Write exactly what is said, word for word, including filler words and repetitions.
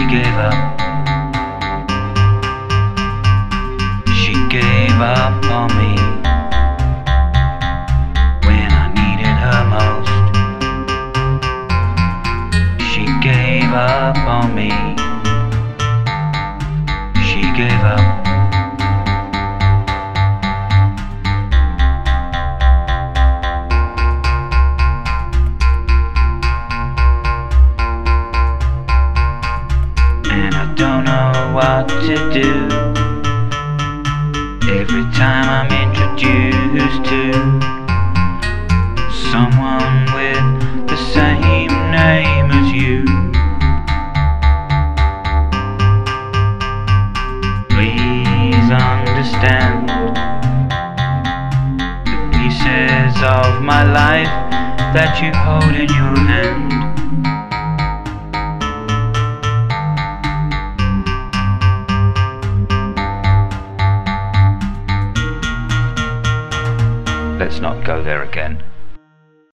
gave up. She gave up on me when I needed her most. She gave up on me. She gave up. And I don't know what to do every time I'm introduced to someone with the same name as you. Please understand the pieces of my life that you hold in your hand. Let's not go there again.